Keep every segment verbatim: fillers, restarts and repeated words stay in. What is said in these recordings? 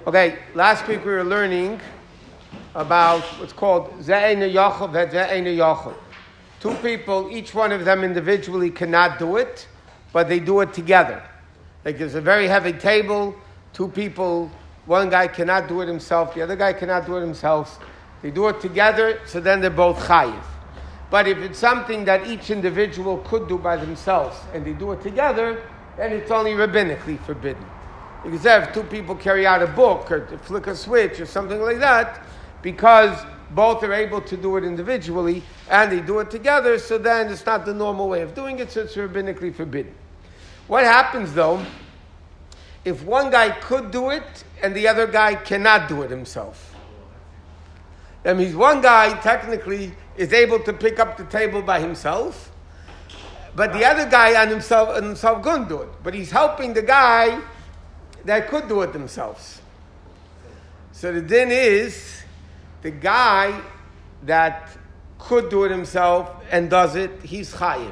Okay, last week we were learning about what's called Ze'einu Yochel Ve'Ze'einu Yochel. Two people, each one of them individually cannot do it, but they do it together. Like there's a very heavy table, two people, one guy cannot do it himself, the other guy cannot do it himself. They do it together, so then they're both chayiv. But if it's something that each individual could do by themselves, and they do it together, then it's only rabbinically forbidden. Because if two people carry out a book, or flick a switch, or something like that, because both are able to do it individually, and they do it together, so then it's not the normal way of doing it, so it's rabbinically forbidden. What happens, though, if one guy could do it, and the other guy cannot do it himself? That means one guy, technically, is able to pick up the table by himself, but the other guy on himself, on himself couldn't do it. But he's helping the guy that could do it themselves. So the din is, the guy that could do it himself and does it, he's chayiv.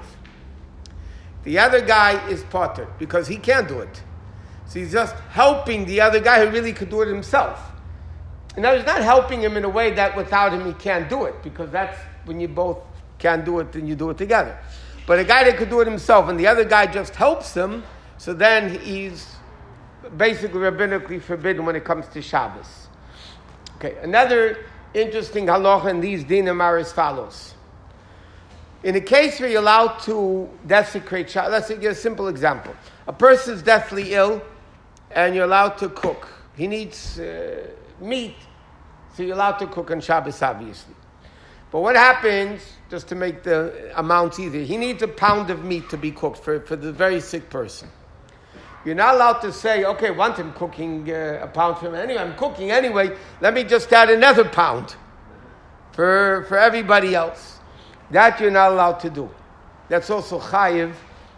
The other guy is potter, because he can't do it. So he's just helping the other guy who really could do it himself. Now he's not helping him in a way that without him he can't do it, because that's when you both can't do it, then you do it together. But a guy that could do it himself and the other guy just helps him, so then he's basically rabbinically forbidden when it comes to Shabbos. Okay, another interesting halacha in these dinim are as follows. In a case where you're allowed to desecrate Shabbos, let's give a simple example. A person's deathly ill and you're allowed to cook. He needs uh, meat, so you're allowed to cook on Shabbos, obviously. But what happens, just to make the amounts easier, he needs a pound of meat to be cooked for, for the very sick person. You're not allowed to say, okay, once I'm cooking uh, a pound for him anyway, I'm cooking anyway, let me just add another pound for, for everybody else. That you're not allowed to do. That's also chayiv.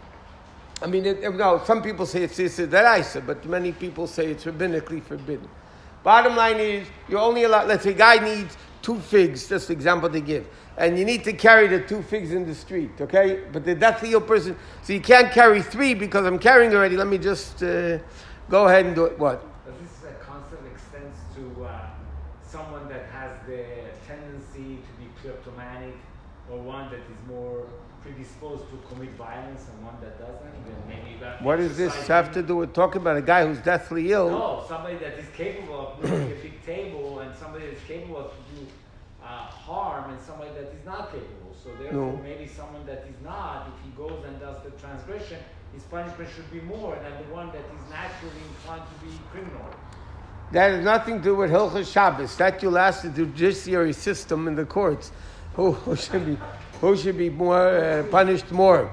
I mean, it, no, some people say it's Issa Deraisa, but many people say it's rabbinically forbidden. Bottom line is, you're only allowed, let's say a guy needs two figs, just the example they give, and you need to carry the two figs in the street, okay? But the deathly ill person, so you can't carry three because I'm carrying already, let me just uh, go ahead and do it. What? Does this uh, concept extends to uh, someone that has the tendency to be kleptomanic, or one that is more predisposed to commit violence and one that doesn't? Then maybe that what does this have to do with talking about a guy who's deathly ill? No, somebody that is capable of moving a big table, and somebody that is capable of to do uh, harm, and somebody that is not capable. So therefore, no. Maybe someone that is not, if he goes and does the transgression, his punishment should be more than the one that is naturally inclined to be criminal. That has nothing to do with Hilchos Shabbos. That you'll ask the judiciary system in the courts. Who, who should be who should be more uh, punished more?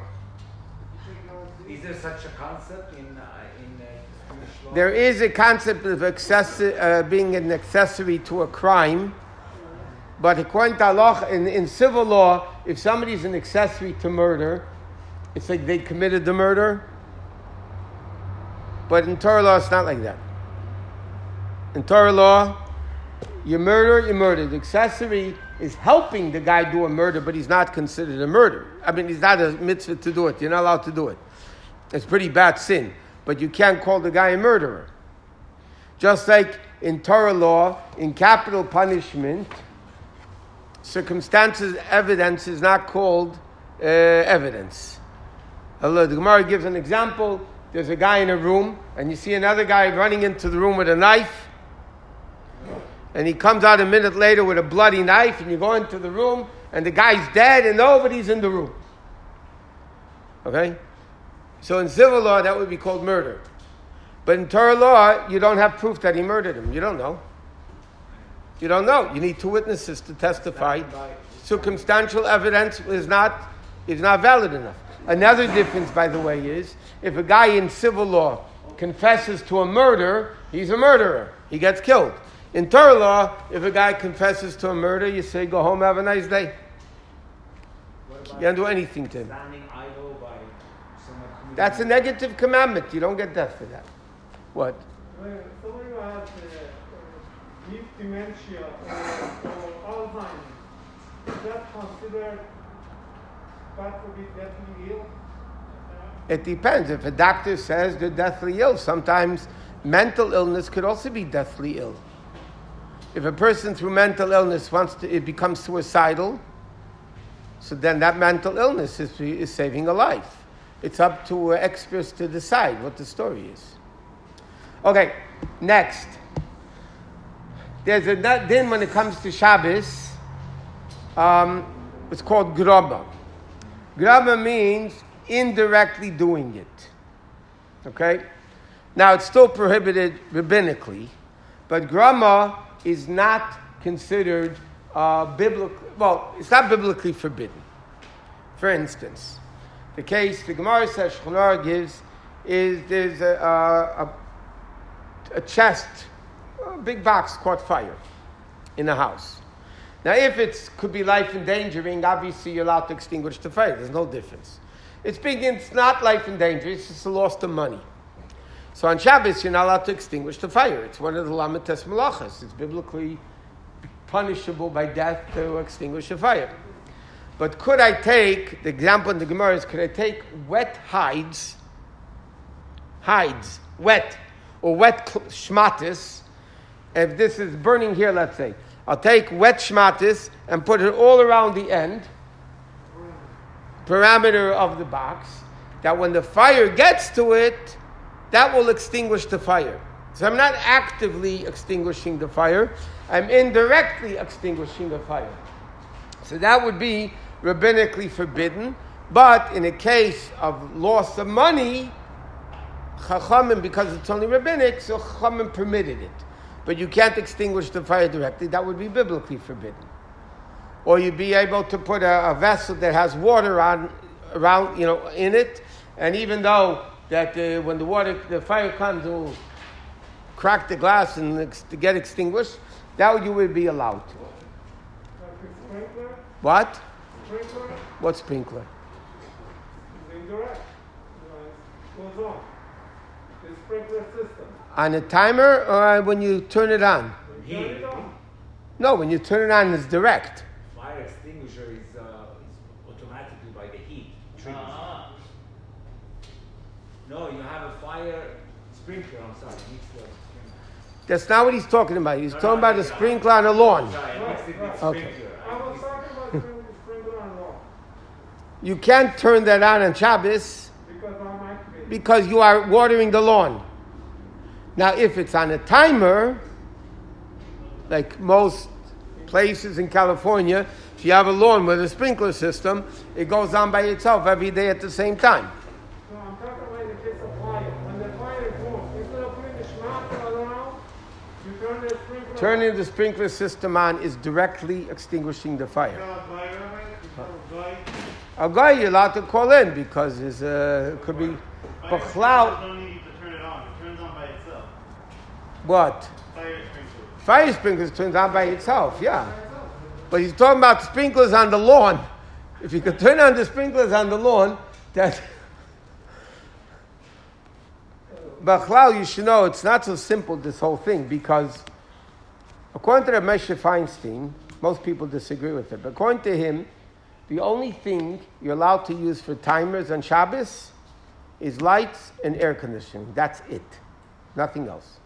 Is there such a concept in uh, in uh, Jewish law? There is a concept of accessi- uh, being an accessory to a crime, but according to Allah, in, in civil law, if somebody is an accessory to murder, it's like they committed the murder. But in Torah law, it's not like that. In Torah law, you murder, you murder. The accessory is helping the guy do a murder, but he's not considered a murder. I mean, he's not a mitzvah to do it. You're not allowed to do it. It's pretty bad sin. But you can't call the guy a murderer. Just like in Torah law, in capital punishment, circumstances, evidence is not called uh, evidence. The Gemara gives an example. There's a guy in a room, and you see another guy running into the room with a knife, and he comes out a minute later with a bloody knife, and you go into the room, and the guy's dead, and nobody's in the room. Okay? So in civil law, that would be called murder. But in Torah law, you don't have proof that he murdered him. You don't know. You don't know. You need two witnesses to testify. Circumstantial evidence is not, is not valid enough. Another difference, by the way, is if a guy in civil law confesses to a murder, he's a murderer. He gets killed. In Torah law, if a guy confesses to a murder, you say, go home, have a nice day. You can't do anything to him. That's a negative commandment. You don't get death for that. What? Somebody who has uh, deep dementia or, or Alzheimer's, is that considered, God forbid, deathly ill? It depends. If a doctor says they're deathly ill, sometimes mental illness could also be deathly ill. If a person through mental illness wants to, it becomes suicidal, so then that mental illness is, is saving a life. It's up to uh, experts to decide what the story is. Okay, next. There's a din when it comes to Shabbos. Um, it's called graba. Graba means indirectly doing it. Okay? Now, it's still prohibited rabbinically, but grama is not considered uh, biblical. Well, it's not biblically forbidden. For instance, the case the Gemara says Shulchan Aruch gives is there's a, a, a chest, a big box caught fire in a house. Now, if it could be life endangering, obviously you're allowed to extinguish the fire. There's no difference. It's big. It's not life endangering. It's just a loss of money. So on Shabbos, you're not allowed to extinguish the fire. It's one of the lamites malachas. It's biblically punishable by death to extinguish a fire. But could I take, the example in the Gemara is, could I take wet hides, hides, wet, or wet shmatis, if this is burning here, let's say, I'll take wet shmatis and put it all around the end, parameter of the box, that when the fire gets to it, that will extinguish the fire. So I'm not actively extinguishing the fire, I'm indirectly extinguishing the fire. So that would be rabbinically forbidden, but in a case of loss of money, Chachamim, because it's only rabbinic, so Chachamim permitted it. But you can't extinguish the fire directly, that would be biblically forbidden. Or you'd be able to put a, a vessel that has water on, around, you know, in it, and even though that uh, when the water, the fire comes, it will crack the glass and ex- to get extinguished, that you would be allowed to. Sprinkler? What? Sprinkler? What sprinkler? It's indirect. You know, it goes on. The sprinkler system. On a timer or when you turn it on? You turn it on. No, when you turn it on, it's direct. Fire extinguisher is, uh, is automatically by the heat. Triggers. Ah. No, you have a fire sprinkler. I'm sorry, mixed the sprinkler. That's not what he's talking about. He's No, talking no, about no, a no. sprinkler on a lawn. Sorry, I mixed it with Okay. sprinkler. I I was mixed- talking about spring- sprinkler on law. You can't turn that on on Shabbos Because I might be. because you are watering the lawn. Now, if it's on a timer, like most places in California, if you have a lawn with a sprinkler system, it goes on by itself every day at the same time. No, I'm talking about in the case of fire. When the fire is on, instead of putting the schmatter around, you turn the sprinkler on. Turning the sprinkler system on is directly extinguishing the fire. A guy you're allowed to call in because it's, uh, it could be Fire Bechlau. sprinklers don't need to turn it on. It turns on by itself. What? Fire sprinklers. Fire sprinklers turns on by itself, yeah. But he's talking about sprinklers on the lawn. If you could turn on the sprinklers on the lawn, that. Bechlau, you should know it's not so simple, this whole thing, because according to Moshe Feinstein, most people disagree with it, but according to him, the only thing you're allowed to use for timers on Shabbos is lights and air conditioning. That's it. Nothing else.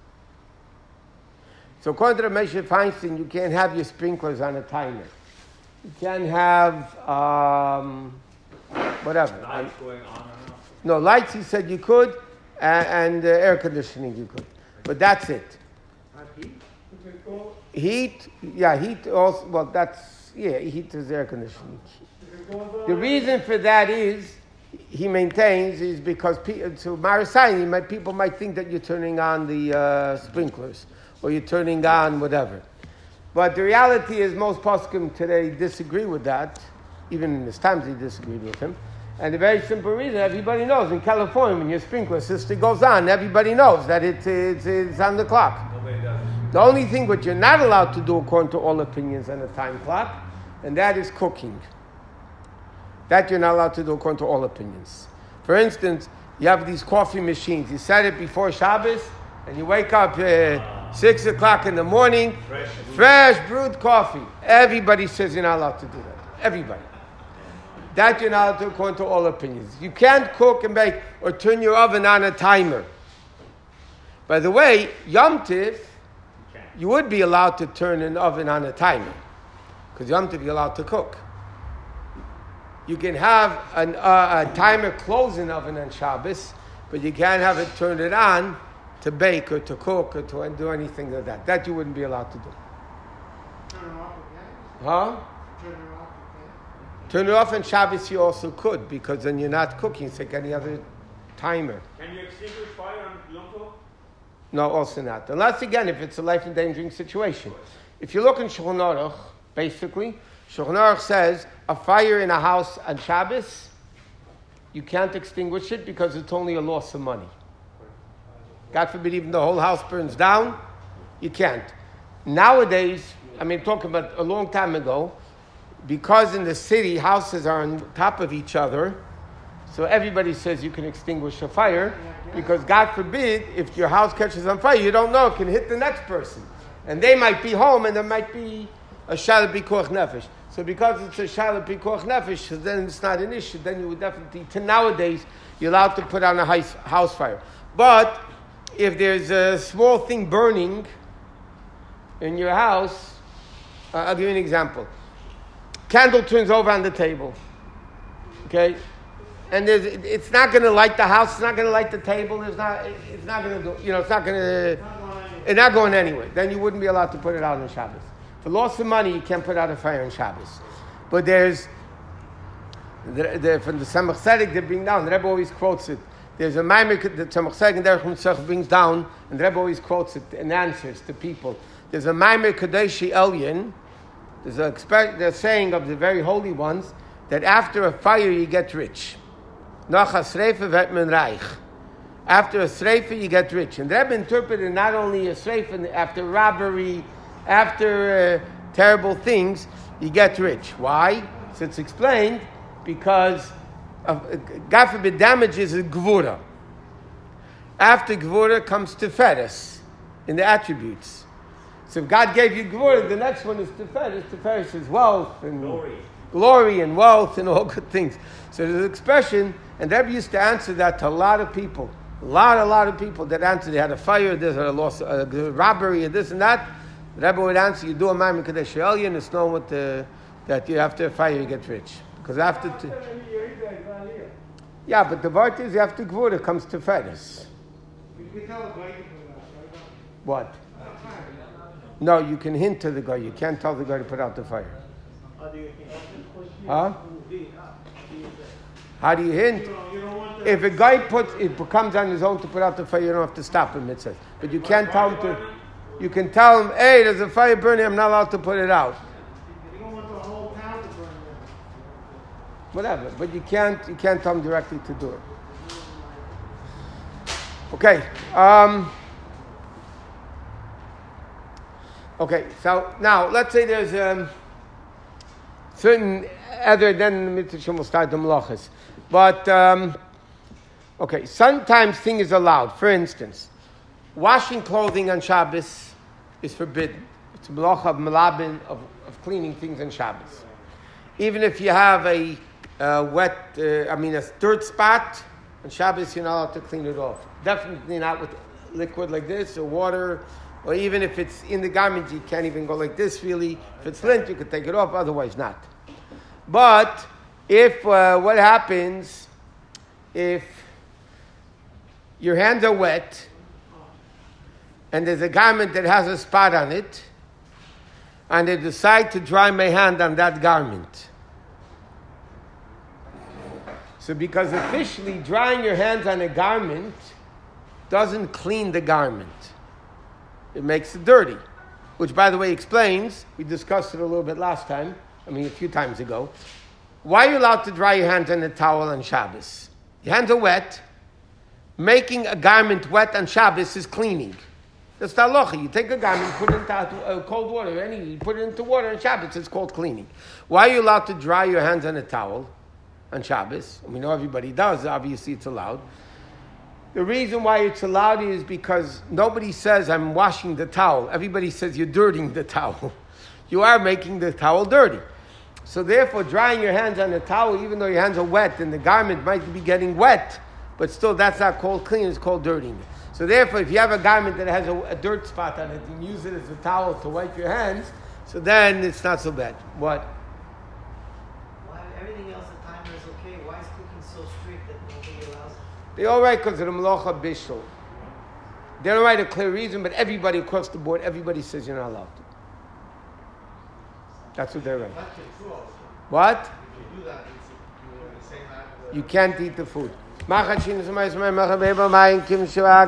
So according to Moshe Feinstein, you can't have your sprinklers on a timer. You can't have um, whatever. Lights going on and off. No, lights he said you could, and, and uh, air conditioning you could. But that's it. Not heat? If it goes, Heat, yeah, heat also, well, that's, yeah, heat is air conditioning. if it goes on. The reason for that is, he maintains, is because pe- to Marasayim, might people might think that you're turning on the uh, sprinklers, or you're turning on whatever. But the reality is most poskim today disagree with that. Even in his times they disagreed with him. And the very simple reason, everybody knows, in California, when your sprinkler system goes on, everybody knows that it, it's, it's on the clock. Nobody does it. The only thing what you're not allowed to do, according to all opinions on a time clock, and that is cooking. That you're not allowed to do according to all opinions. For instance, you have these coffee machines. You set it before Shabbos, and you wake up uh, six o'clock in the morning, Fresh. fresh brewed coffee. Everybody says you're not allowed to do that. Everybody. That you're not allowed to do according to all opinions. You can't cook and bake or turn your oven on a timer. By the way, Yom Tiv, You can't. you would be allowed to turn an oven on a timer. Because Yom Tiv, you're allowed to cook. You can have an, uh, a timer closing oven on Shabbos, but you can't have it turned it on to bake or to cook or to do anything like that. That you wouldn't be allowed to do. Turn it off again. Huh? Turn it off again. Turn it off on Shabbos you also could, because then you're not cooking. It's like any other timer. Can you extinguish fire on Yom Tov? No, also not. Unless, again, if it's a life-endangering situation. If you look in Shulchan Aruch, basically, Shulchan Aruch says a fire in a house on Shabbos, you can't extinguish it because it's only a loss of money. God forbid, even the whole house burns down, you can't. Nowadays, I mean, talking about a long time ago, because in the city, houses are on top of each other, so everybody says you can extinguish a fire, because God forbid, if your house catches on fire, you don't know, it can hit the next person. And they might be home, and there might be a shalat pikuach nefesh. So because it's a shalat pikuach nefesh, so then it's not an issue. Then you would definitely, to nowadays, you're allowed to put on a house, house fire. But if there's a small thing burning in your house, uh, I'll give you an example. Candle turns over on the table. Okay? And there's, it's not going to light the house. It's not going to light the table. It's not. It's not going to do. You know. It's not going to. It's not going anywhere. Then you wouldn't be allowed to put it out on Shabbos. For loss of money, you can't put out a fire on Shabbos. But there's the, the, from the Tzemach Tzedek they bring down. The Rebbe always quotes it. There's a maimer the Tzemach Tzedek and Derech Mitzvah brings down, and the Rebbe always quotes it in answers to people. There's a maimer Kadeshi Elyon. There's a the saying of the very holy ones that after a fire you get rich. Nach a sreife wird man reich. After a sreife, you get rich. And the Rebbe interpreted not only a sreife, after robbery, after uh, terrible things, you get rich. Why? So it's explained because, of, uh, God forbid, damages is gvura. After gvura comes teferes in the attributes. So if God gave you gvura, the next one is teferes. Teferes is wealth and Glory. glory and wealth and all good things. So there's an expression, and Rebbe used to answer that to a lot of people. A lot, a lot of people that answered. They had a fire, there's a loss, a robbery, and this and that. The Rebbe would answer, you do a maimer kadesh elyon, it's known with the, that you after a fire you get rich. Because after... T- yeah, but the part is after gvura comes to fetters. You can tell a guy to put it out, right? What? No, you can hint to the guy. You can't tell the guy to put out the fire. Huh? How do you hint? If a guy puts, it comes on his own to put out the fire, you don't have to stop him, it says. But you can't tell him to, you can tell him, hey, there's a fire burning, I'm not allowed to put it out. You don't want the whole town to burn down. Whatever, but you can't, you can't tell him directly to do it. Okay. Um, okay, so now, let's say there's um, certain other than the mitzvah will start the malachas. But, um, okay, sometimes things is allowed. For instance, washing clothing on Shabbos is forbidden. It's a malacha of malabin, of, of cleaning things on Shabbos. Even if you have a uh, wet, uh, I mean a dirt spot, on Shabbos you're not allowed to clean it off. Definitely not with liquid like this or water, or even if it's in the garment, you can't even go like this really. If it's lint, you can take it off, otherwise not. But if, uh, what happens if your hands are wet and there's a garment that has a spot on it, and I decide to dry my hand on that garment. So because officially drying your hands on a garment doesn't clean the garment. It makes it dirty. Which, by the way, explains, we discussed it a little bit last time, I mean a few times ago, why are you allowed to dry your hands on a towel on Shabbos? Your hands are wet. Making a garment wet on Shabbos is cleaning. That's the halacha. You take a garment, put it into uh, cold water, any, you put it into water on Shabbos, it's called cleaning. Why are you allowed to dry your hands on a towel on Shabbos? And we know everybody does, obviously it's allowed. The reason why it's allowed is because nobody says, I'm washing the towel. Everybody says you're dirtying the towel. You are making the towel dirty. So therefore, drying your hands on the towel, even though your hands are wet and the garment might be getting wet, but still that's not called clean, it's called dirtying. So So therefore, if you have a garment that has a, a dirt spot on it, you can use it as a towel to wipe your hands, so then it's not so bad. What? Why everything else at time is okay? Why is cooking so strict that nobody allows it? They all right because of the Melacha Bishul. They don't write a clear reason, but everybody across the board, everybody says you're not allowed to. That's what they're right. What? If you do that, it's you're the same act. You can't eat the food.